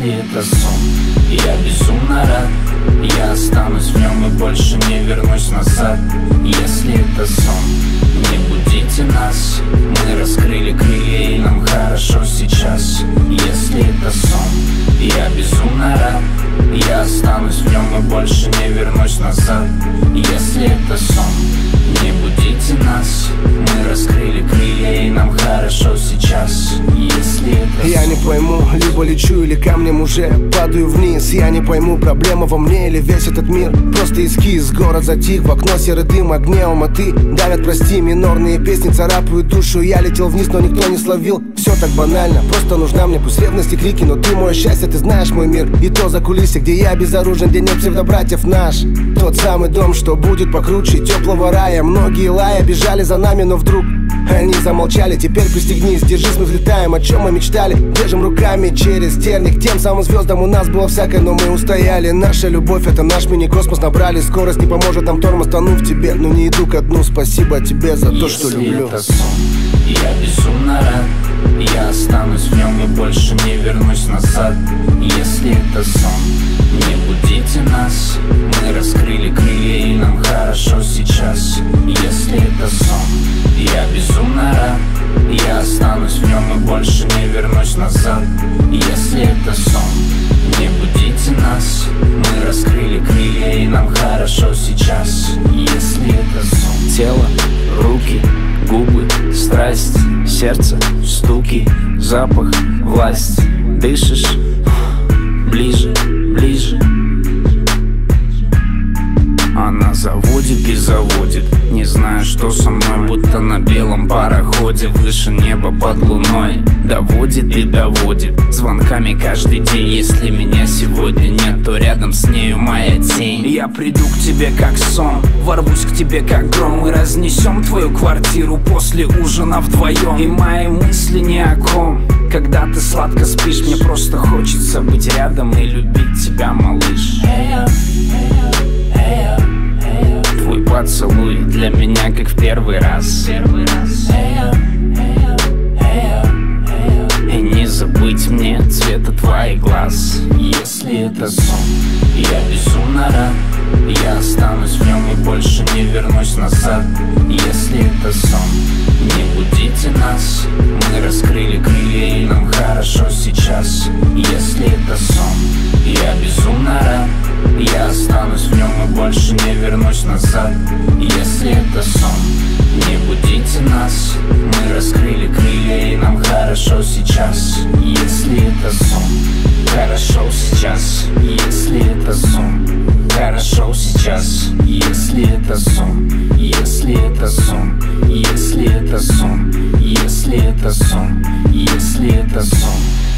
Если это сон, я безумно рад. Я останусь в нем и больше не вернусь назад. Если это сон, не будите нас. Мы раскрыли крылья и нам хорошо сейчас. Если это сон, я безумно рад. Я останусь в нем и больше не вернусь назад. Если это сон, не будите нас. Мы раскрыли крылья и нам хорошо сейчас. Если это я не пойму, либо лечу или камнем уже падаю вниз. Я не пойму, проблема во мне или весь этот мир просто эскиз. Город затих, в окно серый дым, огни Алматы давят, прости, минорные песни царапают душу. Я летел вниз, но никто не словил. Все так банально, просто нужна мне пусть ревности, крики, но ты мое счастье, ты знаешь мой мир. И то за кулисы, где я безоружен, где нет псевдобратьев наш. Тот самый дом, что будет покруче теплого рая. Многие лая бежали за нами, но вдруг они замолчали. Теперь пристегнись, держись, мы взлетаем. О чем мы мечтали, держим руками через терник. Тем самым звездам у нас было всякое, но мы устояли. Наша любовь, это наш мини-космос. Набрали скорость, не поможет нам тормоз, тону в тебе. Но не иду ко дну, спасибо тебе за то, что люблю. Это сон, я безумно рад. Я останусь в нем и больше не вернусь назад. Если это сон, не будите нас. Мы раскрыли крылья и нам хорошо сейчас. Если это сон, я безумно рад. Я останусь в нем и больше не вернусь назад. Если это сон, не будите нас. Мы раскрыли крылья и нам хорошо сейчас. Если это сон. Тело, руки, губы, страсть, сердце, стуки, запах, власть. Дышишь ближе, ближе. Она заводит и заводит. Не знаю, что со мной, будто на белом пароходе выше неба под луной. Доводит и доводит звонками каждый день. Если меня сегодня нет, то рядом с нею моя тень. Я приду к тебе как сон, ворвусь к тебе как гром. Мы разнесем твою квартиру после ужина вдвоем. И мои мысли ни о ком. Когда ты сладко спишь, мне просто хочется быть рядом и любить тебя, малыш. Твой поцелуй для меня как в первый раз. И не забыть мне цвета твоих глаз. Если это сон, я безумно рад. Я останусь в нем и больше не вернусь назад. Если это сон, не будите нас. Мы раскрыли крылья и нам хорошо сейчас. Если это сон, я безумно рад. Я останусь в нем и больше не вернусь назад. Если это сон, не будите нас. Мы раскрыли крылья и нам хорошо сейчас. Если это сон, хорошо сейчас. Если это сон, хорошо сейчас. Если это сон, если это сон, если это сон, если это сон, если это сон.